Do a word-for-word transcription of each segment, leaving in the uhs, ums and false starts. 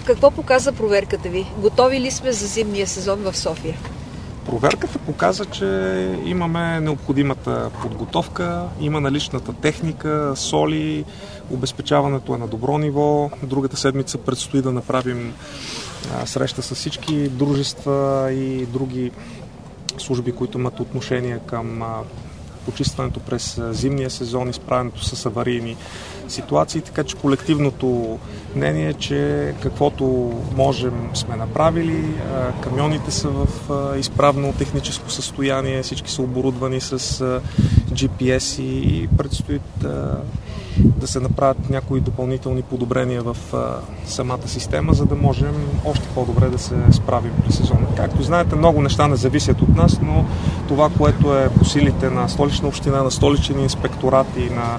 Какво показа проверката ви? Готови ли сме за зимния сезон в София? Проверката показа, че имаме необходимата подготовка, има наличната техника, соли, обезпечаването е на добро ниво. Другата седмица предстои да направим а, среща с всички дружества и други служби, които имат отношение към а, почистването през зимния сезон и справянето с аварийни ситуации, така че колективното мнение е, че каквото можем сме направили. Камионите са в изправно техническо състояние, всички са оборудвани с джи пи ес и предстои да, да се направят някои допълнителни подобрения в самата система, за да можем още по-добре да се справим при сезона. Както знаете, много неща не зависят от нас, но това, което е по силите на Столична община, на столични инспекторати и на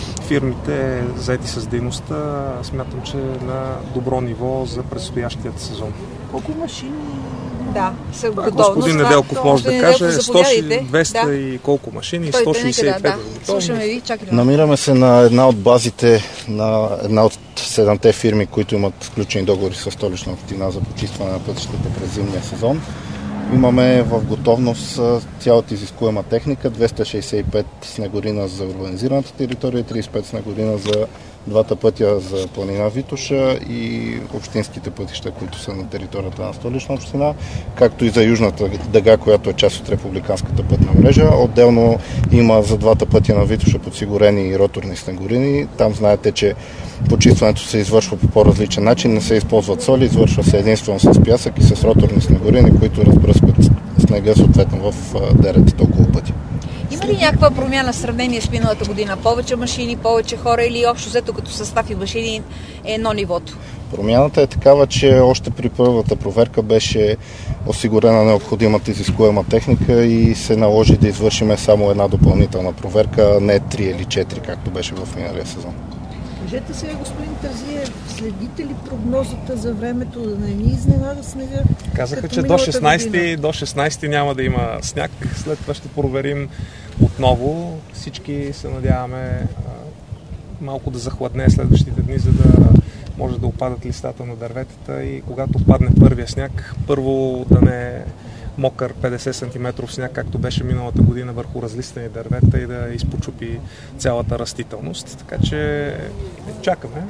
фирмите, заети с дейността, смятам, че е на добро ниво за предстоящият сезон. Колко машини? Да, са готовност. Господин Неделков да, може да каже сто, двеста да. И колко машини, сто шейсет и пет. Да, да. Слушаме ви, чакайте. Намираме се на една от базите на една от седемте фирми, които имат включени договори с Столична община за почистване на пътищата през зимния сезон. Имаме в готовност цялата изискуема техника, двеста шейсет и пет снегорина за урбанизираната територия, трийсет и пет снегорина за двата пътя за планина Витоша и общинските пътища, които са на територията на Столична община, както и за южната дъга, която е част от републиканската пътна мрежа. Отделно има за двата пътя на Витоша подсигурени и роторни снегорини. Там знаете, че почистването се извършва по по-различен начин, не се използват соли, извършва се единствено с пясък и с роторни снегорини, които разбръскват снега съответно в деретата около пътя. Има ли някаква промяна в сравнение с миналата година? Повече машини, повече хора или общо взето като състав и машини е едно нивото? Промяната е такава, че още при първата проверка беше осигурена необходимата изискуема техника и се наложи да извършиме само една допълнителна проверка, не три или четири, както беше в миналия сезон. Кажете сега, господин Терзиев, следите ли прогнозата за времето, да не ни изненада снега? Казаха, че до шестнайсети, до шестнайсети няма да има сняг. След това ще проверим отново. Всички се надяваме а, малко да захладне следващите дни, за да може да опадат листата на дърветата и когато падне първия сняг, първо да не е мокър петдесет сантиметров сняг, както беше миналата година върху разлистени дървета и да изпочупи цялата растителност. Така че чакаме.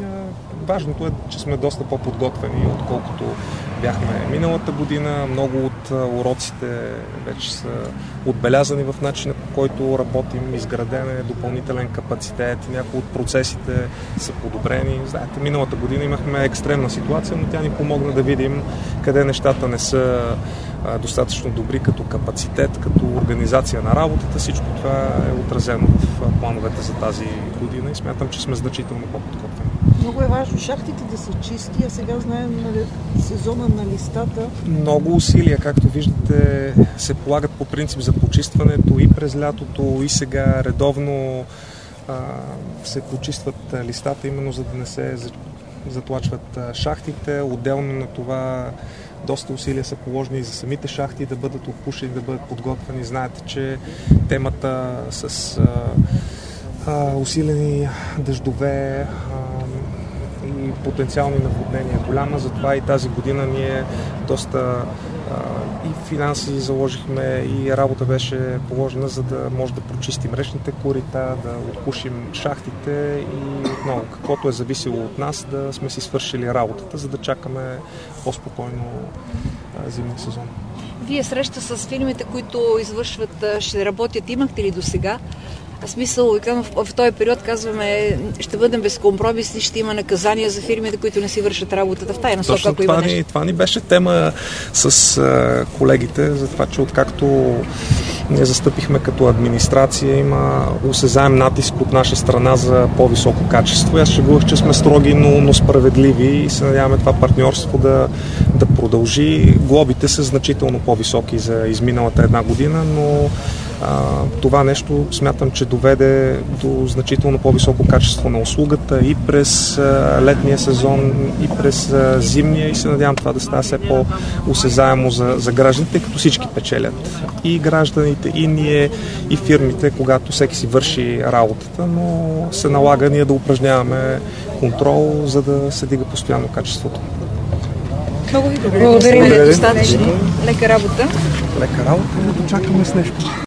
Важното е, че сме доста по-подготвени, отколкото бяхме миналата година. Много от уроците вече са отбелязани в начина, по който работим, изграден е допълнителен капацитет, някои от процесите са подобрени. Знаете, миналата година имахме екстремна ситуация, но тя ни помогна да видим къде нещата не са достатъчно добри като капацитет, като организация на работата. Всичко това е отразено в плановете за тази година и смятам, че сме значително по-подготвени. Много е важно шахтите да са чисти, а сега знаем на сезона на листата. Много усилия, както виждате, се полагат по принцип за почистването и през лятото, и сега редовно а, се почистват листата, именно за да не се затлачват шахтите. Отделно на това доста усилия са положени и за самите шахти да бъдат отпушени, да бъдат подготвени. Знаете, че темата с а, а, усилени дъждове а, и потенциални наводнения е голяма, затова и тази година ние доста а, и финанси заложихме и работа беше положена, за да може да прочистим речните корита, да отпушим шахтите и отново, каквото е зависело от нас, да сме си свършили работата, за да чакаме по-спокойно а, зимния сезон. Вие среща с фирмите, които извършват, ще работят, имахте ли до сега? В смисъл, в, в този период казваме, ще бъдем безкомпромисни, ще има наказания за фирмите, които не си вършат работата в тая насока, Точно ако има това нещо. Ни, това ни беше тема с а, колегите, за това, че откакто ние застъпихме като администрация, има осезаем натиск от наша страна за по-високо качество. Аз шегувах, че сме строги, но, но справедливи и се надяваме това партньорство да, да продължи. Глобите са значително по-високи за изминалата една година, но Това нещо смятам, че доведе до значително по-високо качество на услугата и през летния сезон, и през зимния, и се надявам това да става все по-осезаемо за, за гражданите, като всички печелят. И гражданите, и ние, и фирмите, когато всеки си върши работата, но се налага ние да упражняваме контрол, за да се дига постоянно качеството. Много ви благодаря. Достатъчно. Лека работа. Лека работа и да чакаме с нещо.